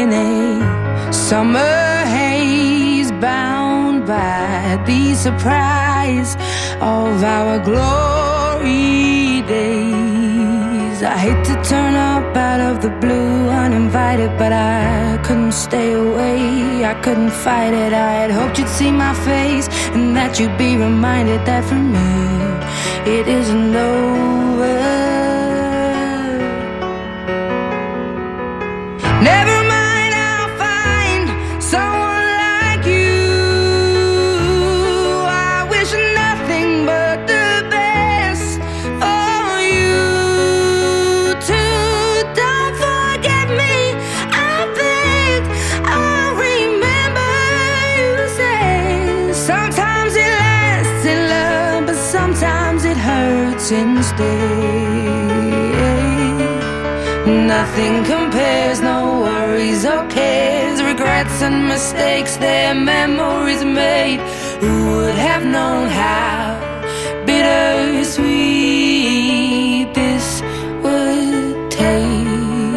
in a summer haze, bound by the surprise of our glory days. I hate to turn up out of the blue uninvited, but I couldn't stay away, I couldn't fight it. I had hoped you'd see my face and that you'd be reminded that for me it isn't over. Never mind, I'll find someone like you. I wish nothing but the best for you too. Don't forget me, I beg. I remember you said sometimes it lasts in love, but sometimes it hurts instead. Nothing compares, no worries or cares, regrets and mistakes, their memories made. Who would have known how bittersweet this would taste?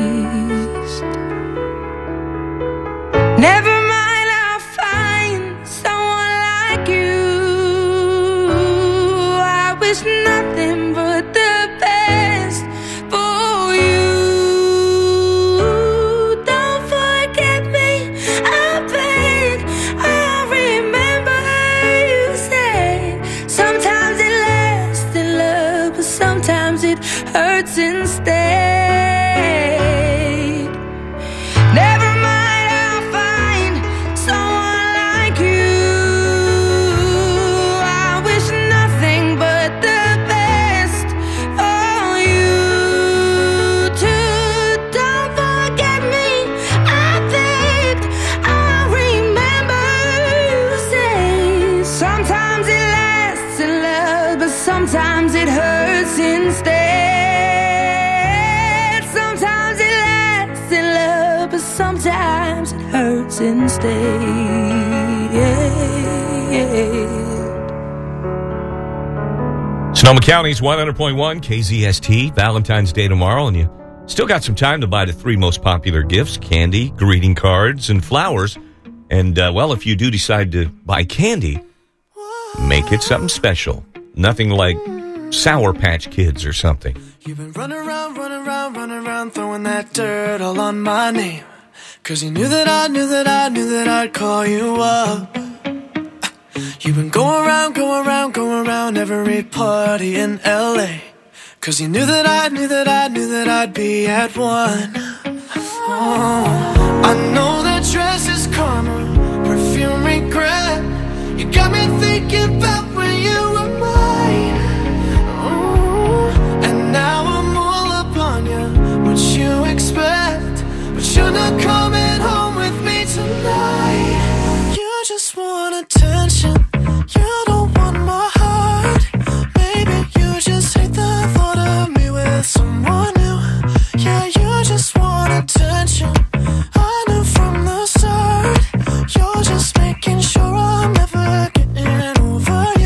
Never mind, I'll find someone like you. I wish nothing but the best for you. Hurts instead. Never mind, I'll find someone like you. I wish nothing but the best for you too. Don't forget me, I begged. I remember you say sometimes it lasts in love, but sometimes it hurts instead. Sometimes it hurts instead. Sonoma County's 100.1 KZST, Valentine's Day tomorrow, and you still got some time to buy the three most popular gifts: candy, greeting cards, and flowers. And, well, if you do decide to buy candy, make it something special. Nothing like Sour Patch Kids or something. You've been running around, throwing that dirt all on my name. 'Cause you knew that I'd call you up. You've been going around every party in LA. 'Cause you knew that I'd be at one. Oh, I know that dress is karma, perfume regret. You got me thinking about when you were mine. Oh, and now I'm all upon you. What you expect? But you're not coming home with me tonight. You just want attention. You don't want my heart. Maybe you just hate the thought of me with someone new. Yeah, you just want attention. I knew from the start. You're just making sure I'm never getting over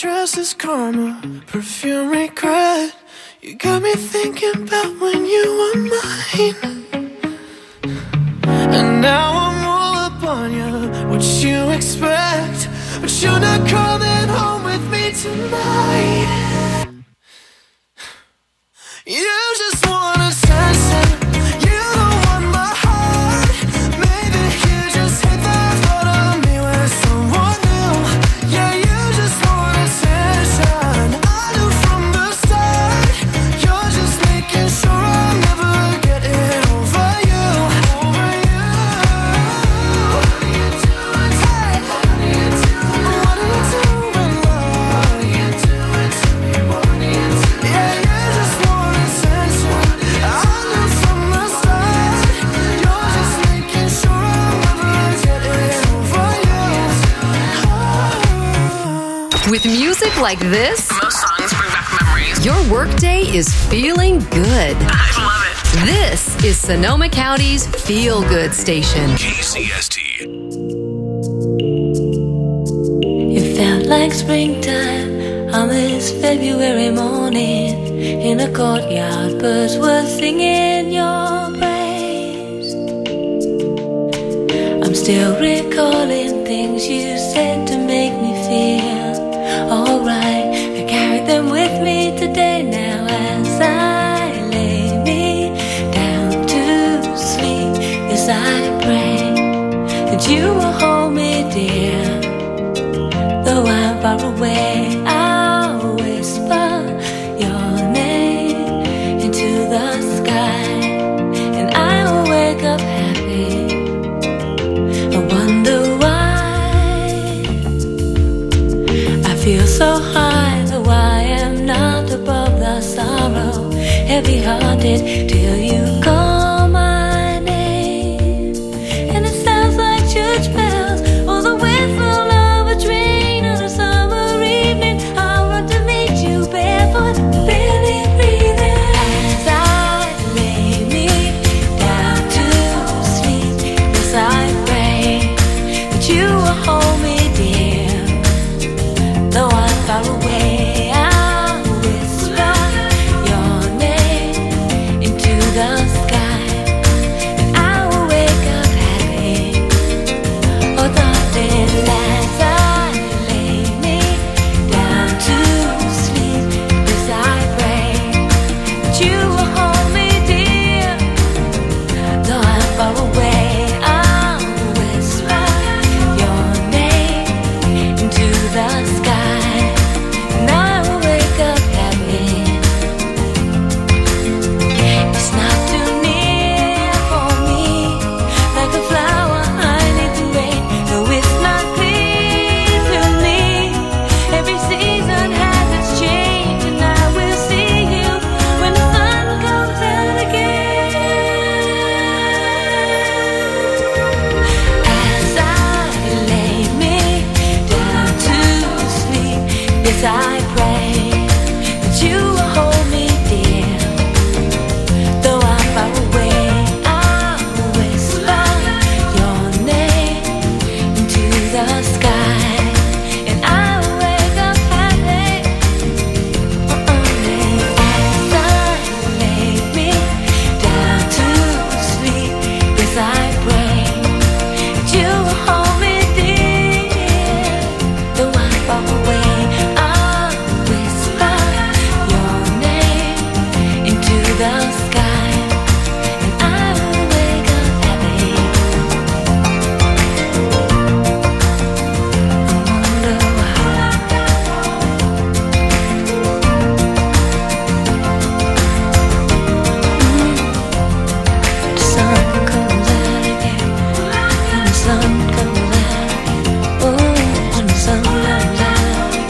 dress is karma, perfume regret. You got me thinking about when you were mine. And now I'm all up on you, what you expect. But you're not coming home with me tonight. You just want attention, you don't want my heart. Maybe you just hit the thought of me with someone new. Yeah, you just want attention, I knew from the start. You're just making sure I'm never getting over you. Over you. What are you doing? Hey. What are you doing? What are you doing, love? What are you doing to me? What are you doing? Yeah, you just want attention, I knew from the start. You're just making sure I'm never getting over you. Oh. With music like this, Most songs bring back memories. your workday is feeling good. I love it. This is Sonoma County's Feel Good Station. KZST. It felt like springtime on this February morning. In a courtyard, birds were singing your praise. I'm still recalling things you said to make me feel alright. I carry them with me today now as I lay me down to sleep. Yes, I pray that you will hold me dear. Though I'm far away, I'll whisper your name into the sky, and I will wake up happy. I wonder why I feel so high, though I am not above the sorrow. Heavy-hearted till you call my name, and it sounds like church bells or the whistle of a train on a summer evening. I'll run to meet you barefoot, barely breathing, as I lay me down to sleep. Yes, I pray that you will hold me dear. Though I'm far away, I'll whisper your name into the sky, and I will wake up happy. Oh, darling, as I lay me down to sleep, yes, I pray that you will hold me dear. Though I'm far away, I'll whisper your name into the sky, and I will wake up happy. It's not too near for me, like a flower I need the rain. No, it's not pleasing me. Every season has its change, and I will see you when the sun comes out again. As I lay me down to sleep, yes, I pray that you will hold me dear. Though I'm far away, I'll whisper your name into the sky, and I will wake up happy. As I lay me down to sleep, yes, I pray that you will hold me dear. Though I'm far away, I'll whisper your name into the sky, and I will wake up happy. I wonder why. The sun comes out again, when the sun comes out again. Oh, when the sun comes out again.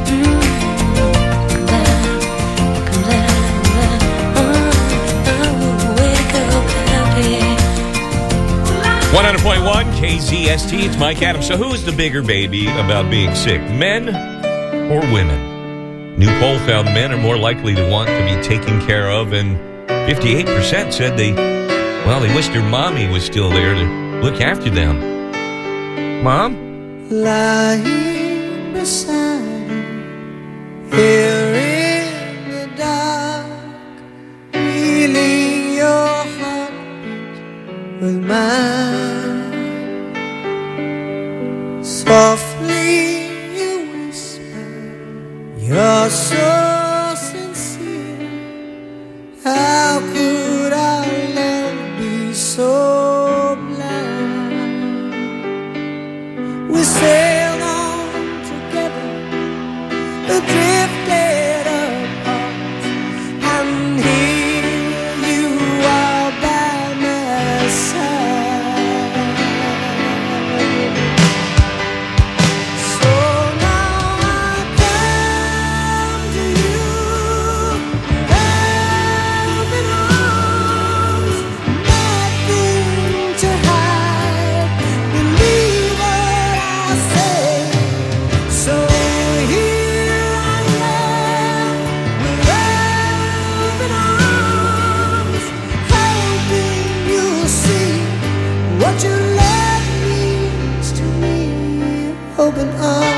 Comes out. Oh, I will wake up happy. 100.1 KZST. It's Mike Adams. So who is the bigger baby about being sick, men or women? New poll found men are more likely to want to be taken care of, and 58% said they wished their mommy was still there to look after them. Mom? Lying beside him, You're so sincere. How could our love be so blind? We sailed on together, drifted apart, and here you are by my side. So now I come to you, open arms, nothing to hide. Believe what I say. So here I am with open arms, hoping you'll see what your love means to me. Open arms.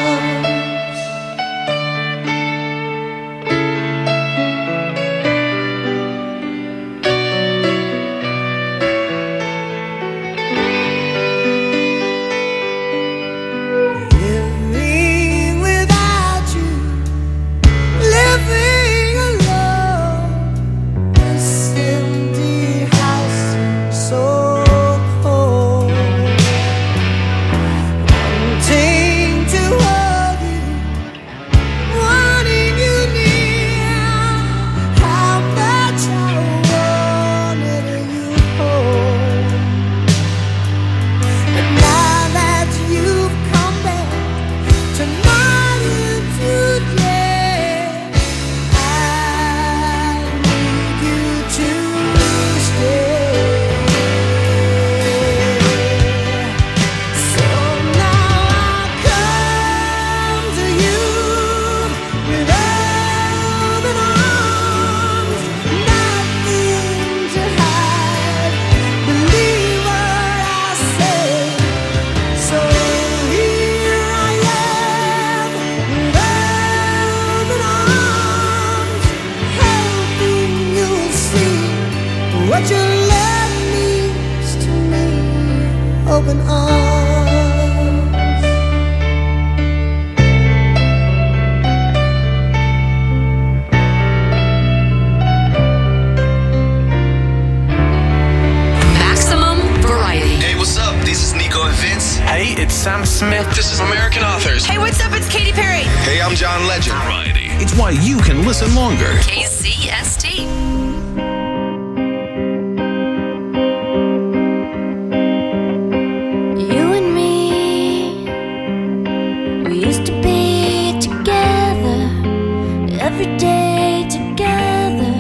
Living without you, living alone. This empty house seems so cold. Wanting to hold you, wanting you near. How much I wanted you home. And now that you've come back tonight and today, I need you to stay. So now I come to you with open arms, nothing to hide. Believe what I say. So here I am with open arms, hoping you'll see what your love means to me. Open arms. Maximum variety. Hey, what's up? This is Nico and Vince. Hey, it's Sam Smith. This is American Authors. Hey, what's up? It's Katy Perry. Hey, I'm John Legend. Variety. It's why you can listen longer. KZST. You and me, we used to be together every day, together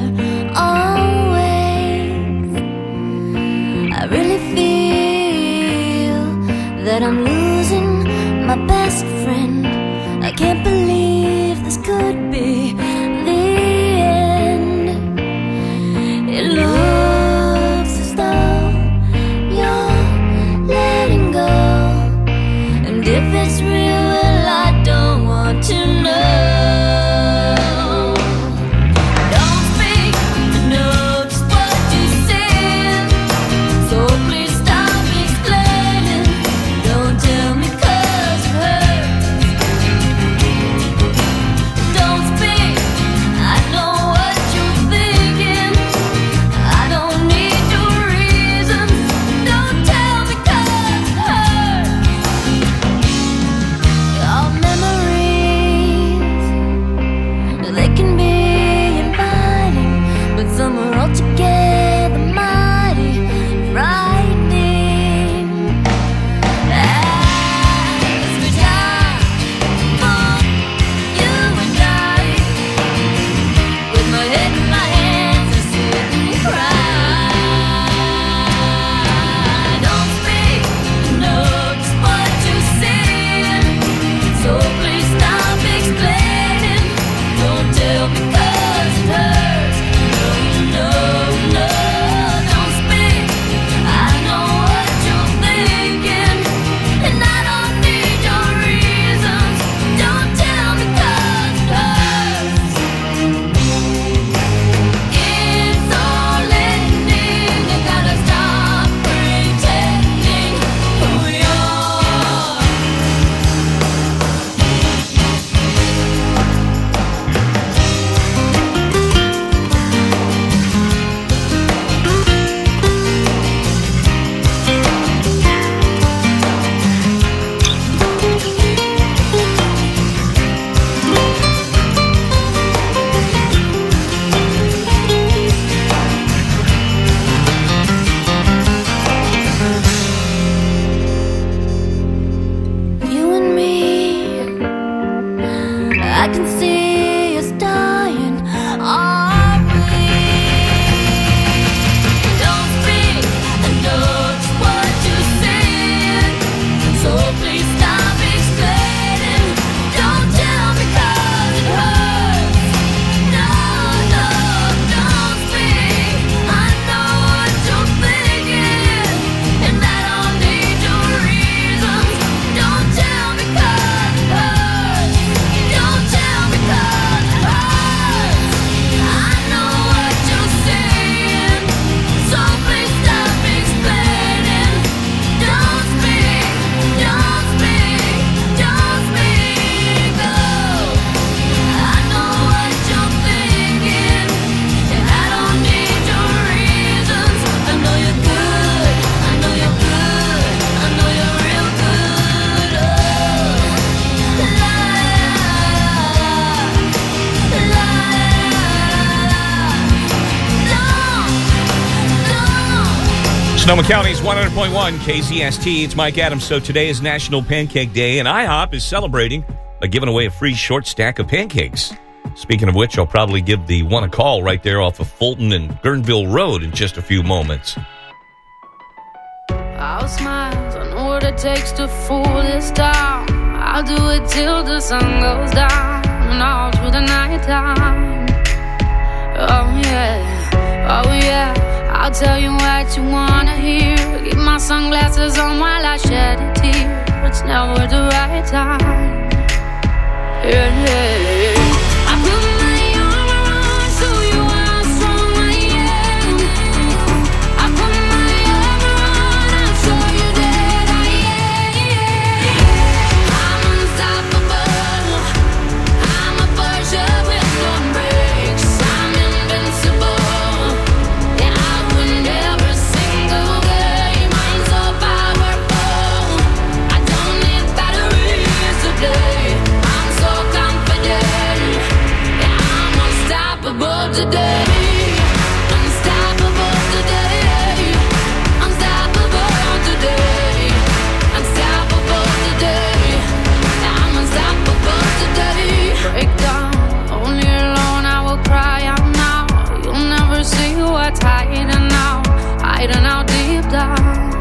always. I really feel that I'm losing my best friend. I can't believe this could be the end. Sonoma County's 100.1 KZST. It's Mike Adams. So today is National Pancake Day, and IHOP is celebrating by giving away a free short stack of pancakes. Speaking of which, I'll probably give the one a call right there off of Fulton and Guerneville Road in just a few moments. I'll smile, I know what it takes to fool this town. I'll do it till the sun goes down and all through the night time. Oh yeah, I'll tell you what you wanna hear. Keep my sunglasses on while I shed a tear. It's never the right time. Yeah. I put my arm around so you how strong I am. I put my arm around and show you that I am. I'm unstoppable. I'm a Porsche with no brakes. I'm invincible. Yeah, I win every single game. I'm so powerful. I don't need batteries to play. I'm so confident. Yeah, I'm unstoppable today. Unstoppable today. Unstoppable today. Unstoppable today. Yeah, I'm unstoppable today. Break down, only alone I will cry out now. You'll never see what's hiding out deep down.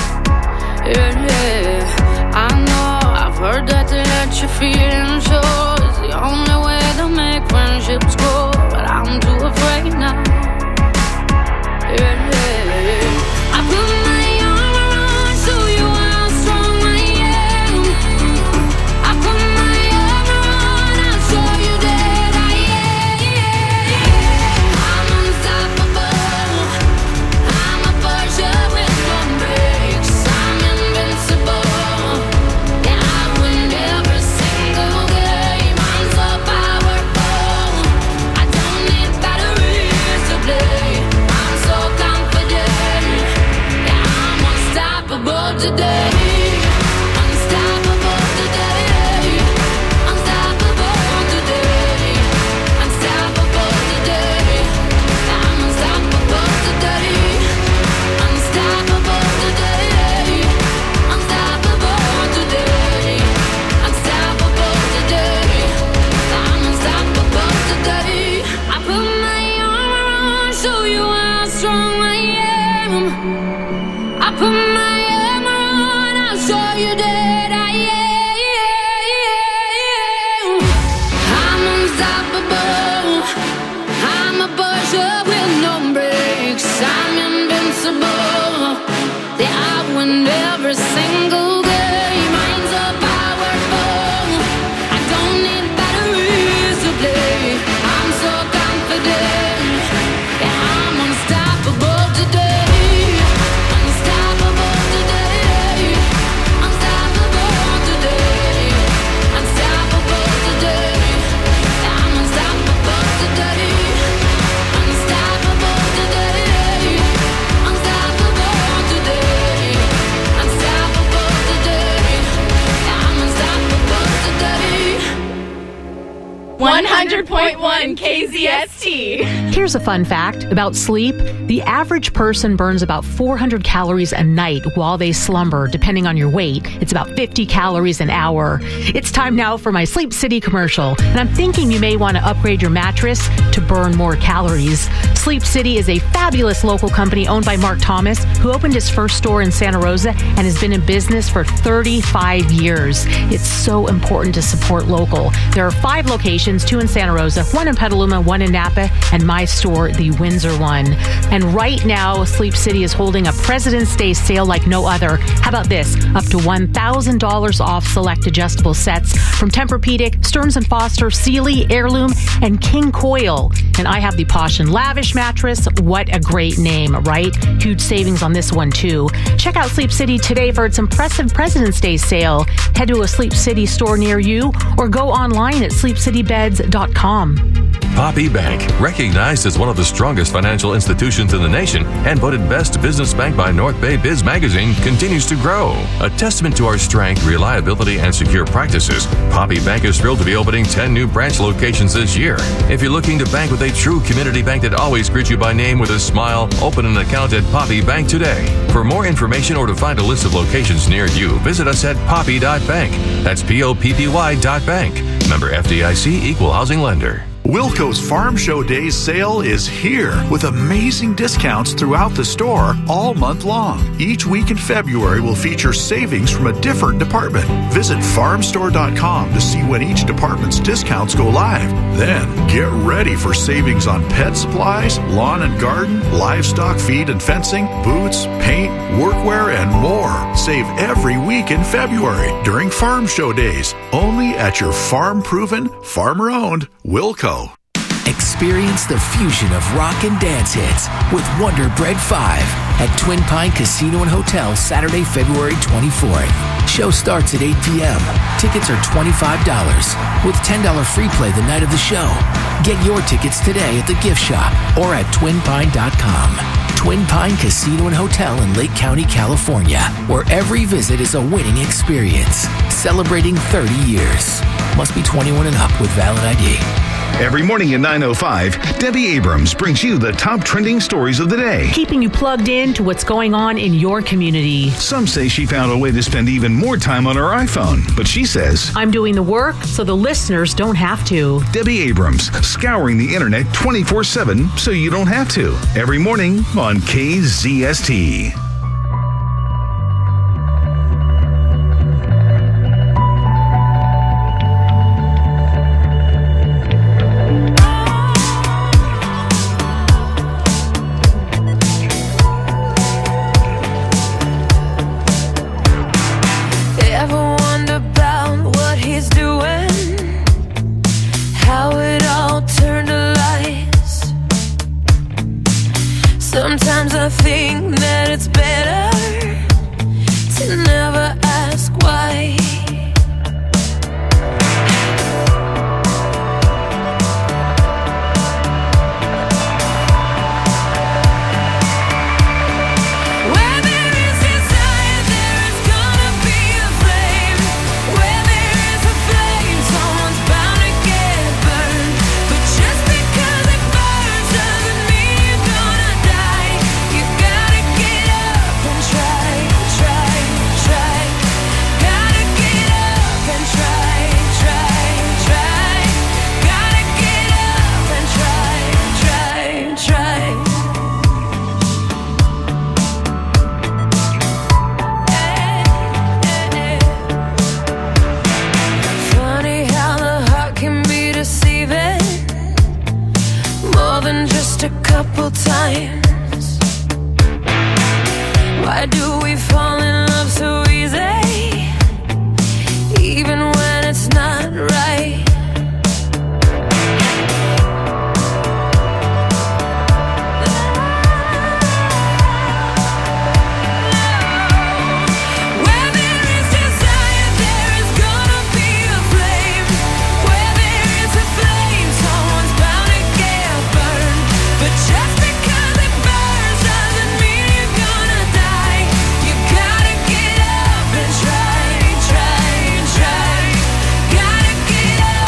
Yeah, I know, I've heard that to let your feelings show is the only way to make friendships grow, but I'm too afraid now. Yeah, I put my arm around so you how strong I am. I put my arm around and show you that I am. I'm unstoppable. I'm a Porsche with no brakes. I'm invincible. Yeah, I win every single game. I'm so powerful. I don't need batteries to play. I'm so confident. Yeah, I'm unstoppable today. Unstoppable today. Unstoppable today. Unstoppable today. I'm unstoppable today. Unstoppable today. Unstoppable today. Unstoppable today. I'm unstoppable today. I put my arm around, show you how strong I am. I put my arm around, I'll show you that I am. I'm unstoppable. I'm a Porsche with no brakes. I'm invincible. Yeah, I win every single game. I'm so powerful. I don't need batteries to play. I'm so confident. Yeah, I'm unstoppable today. Unstoppable today. Unstoppable today. Unstoppable today. Yeah, I'm unstoppable today. Unstoppable today. Unstoppable today. Unstoppable today. Yeah, I'm unstoppable today. 100.1 KZST. Here's a fun fact about sleep. The average person burns about 400 calories a night while they slumber. Depending on your weight, it's about 50 calories an hour. It's time now for my Sleep City commercial. And I'm thinking you may want to upgrade your mattress to burn more calories. Sleep City is a fabulous local company owned by Mark Thomas, who opened his first store in Santa Rosa and has been in business for 35 years. It's so important to support local. There are 5 locations, 2 in Santa Rosa, 1 in Petaluma, 1 in Napa, and my store, the Windsor one. And right now, Sleep City is holding a President's Day sale like no other. How about this? Up to $1,000 off select adjustable sets from Tempur-Pedic, Stearns & Foster, Sealy, Heirloom, and King Coil. And I have the Posh and Lavish mattress. What a great name, right? Huge savings on this one, too. Check out Sleep City today for its impressive President's Day sale. Head to a Sleep City store near you or go online at sleepcitybeds.com. Poppy Bank, recognized as one of the strongest financial institutions in the nation and voted Best Business Bank by North Bay Biz Magazine, continues to grow. A testament to our strength, reliability, and secure practices, Poppy Bank is thrilled to be opening 10 new branch locations this year. If you're looking to bank with a true community bank that always greets you by name with a smile, open an account at Poppy Bank today. For more information or to find a list of locations near you, visit us at poppy.bank. That's POPPY.bank. Member FDIC, Equal Housing Lender. Wilco's Farm Show Days sale is here with amazing discounts throughout the store all month long. Each week in February will feature savings from a different department. Visit farmstore.com to see when each department's discounts go live. Then get ready for savings on pet supplies, lawn and garden, livestock feed and fencing, boots, paint, workwear, and more. Save every week in February during Farm Show Days, only at your farm-proven, farmer-owned Wilco. Experience the fusion of rock and dance hits with Wonder Bread 5 at Twin Pine Casino and Hotel Saturday, February 24th. Show starts at 8 p.m. Tickets are $25 with $10 free play the night of the show. Get your tickets today at the gift shop or at twinpine.com. Twin Pine Casino and Hotel in Lake County, California, where every visit is a winning experience. Celebrating 30 years. Must be 21 and up with valid ID. Every morning at 9:05, Debbie Abrams brings you the top trending stories of the day. Keeping you plugged in to what's going on in your community. Some say she found a way to spend even more time on her iPhone, but she says, I'm doing the work so the listeners don't have to. Debbie Abrams, scouring the internet 24/7 so you don't have to. Every morning on KZST. Sometimes I think that it's better to never ask why. Where there is desire, there is gonna be a flame. Where there is a flame, someone's bound to get burned. But just because it burns doesn't mean you're gonna die. You gotta get up and try, try, try. Gotta get up and try, try, try. Gotta get up and try, try, try. Funny how the heart can be deceiving more than just a couple times. Why do we fall in love so easy, even when it's not right? Where there is desire, there is gonna be a flame. Where there is a flame, someone's bound to get burned. But just because it burns doesn't mean you're gonna die. You gotta get up and try, try, try. Gotta get up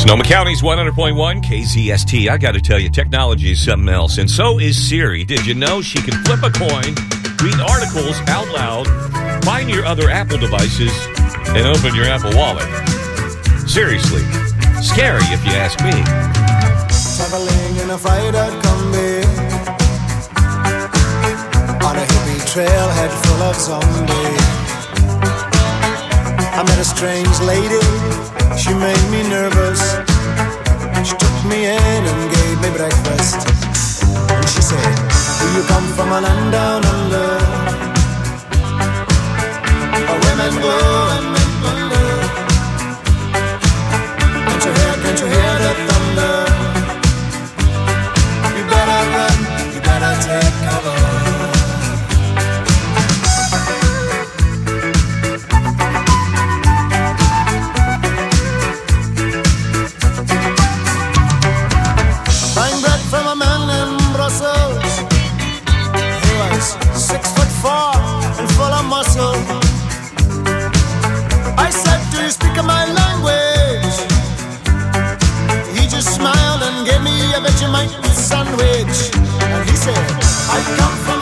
Sonoma County's 100.1 KZST. I got to tell you, technology is something else, and so is Siri. Did you know she can flip a coin, read articles out loud, find your other Apple devices, and open your Apple Wallet? Seriously, scary if you ask me. Traveling in a freighter combi on a hippie trailhead full of zombies. I met a strange lady, she made me nervous. She took me in and gave me breakfast. And she said, do you come from a land down under, where women go and men wonder? Can't you hear the thunder? You better run, you better take cover. I said, do you speak my language? He just smiled and gave me a Vegemite sandwich. And he said, I come from